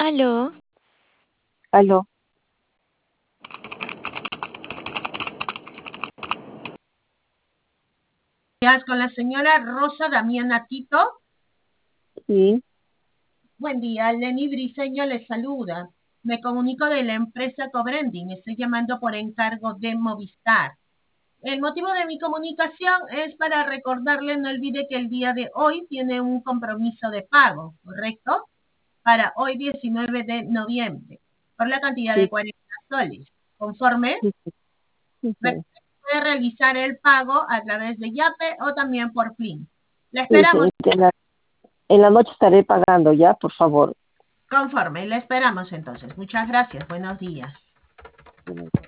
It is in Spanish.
Aló, Aló, Con la señora Rosa Damiana Tito. sí, Buen día, Lenny Briseño les saluda. Me comunico de la empresa Cobrending. Estoy llamando por encargo de Movistar. El motivo de mi comunicación es para recordarle, no olvide que el día de hoy tiene un compromiso de pago, ¿correcto? Para hoy 19 de noviembre, por la cantidad de sí, 40 soles. Conforme, sí, sí, sí, sí, puede realizar el pago a través de Yape o también por Plin. La sí, sí, esperamos. en la noche estaré pagando ya, por favor. Conforme, le esperamos entonces. Muchas gracias. Buenos días.